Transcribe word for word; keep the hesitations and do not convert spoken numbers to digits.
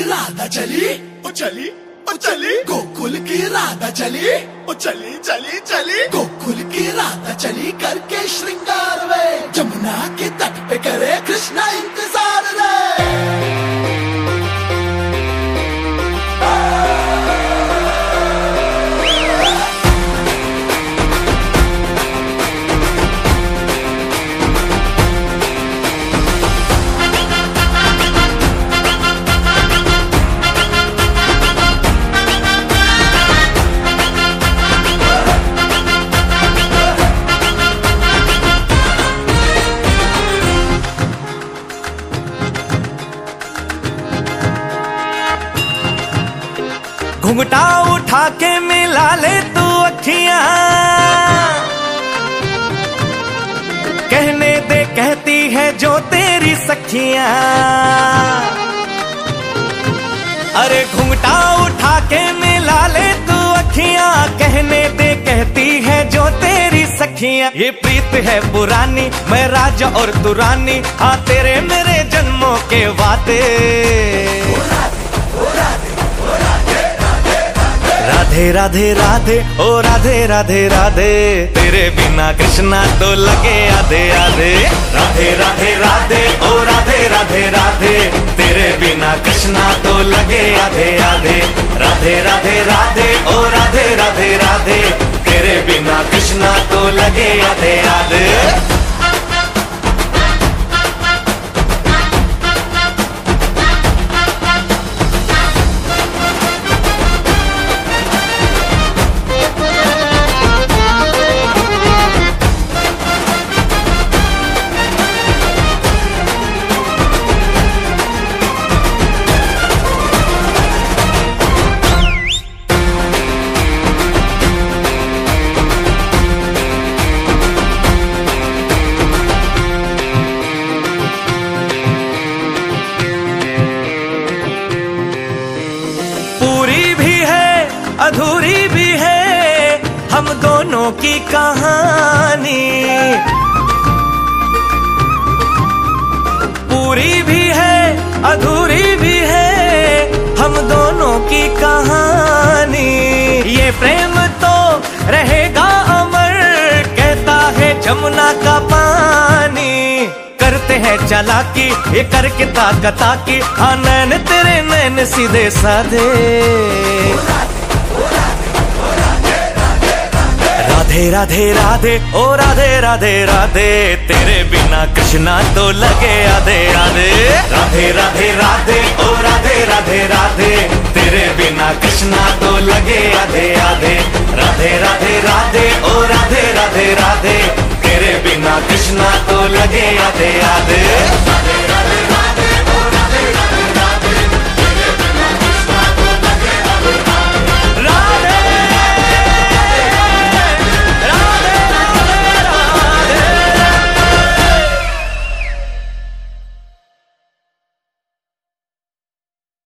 राधा चली ओ चली ओ चली, गोकुल की राधा चली ओ चली चली चली, गोकुल की राधा चली करके श्रृंगार वे, जमुना के तट पे करे कृष्णा इंतजार रे। घुंघटा उठा के मिला ले तू अखियां, कहने दे कहती है जो तेरी सखियां। अरे घुंघटा उठा के मिला ले तू अखियां, कहने दे कहती है जो तेरी सखियां। ये प्रीत है पुरानी, मैं राजा और तू रानी, हाँ तेरे मेरे जन्मों के वादे। राधे राधे राधे ओ राधे राधे राधे, तेरे बिना कृष्णा तो लगे आधे आधे। राधे राधे राधे ओ राधे राधे राधे, तेरे बिना कृष्णा तो लगे आधे आधे। राधे राधे राधे ओ राधे राधे राधे, तेरे बिना कृष्णा तो लगे आधे आधे। अधूरी भी है हम दोनों की कहानी, पूरी भी है अधूरी भी है हम दोनों की कहानी। ये प्रेम तो रहेगा अमर, कहता है जमुना का पानी। करते हैं चालाकी ये करके ताकता की, हाँ नैन तेरे नैन सीधे साधे। राधे राधे राधे ओ राधे राधे राधे, तेरे बिना कृष्णा तो लगे आधे आधे। राधे राधे राधे ओ राधे राधे राधे, तेरे बिना कृष्णा तो लगे आधे आधे। राधे राधे राधे ओ राधे राधे राधे, तेरे बिना कृष्णा तो लगे आधे आधे।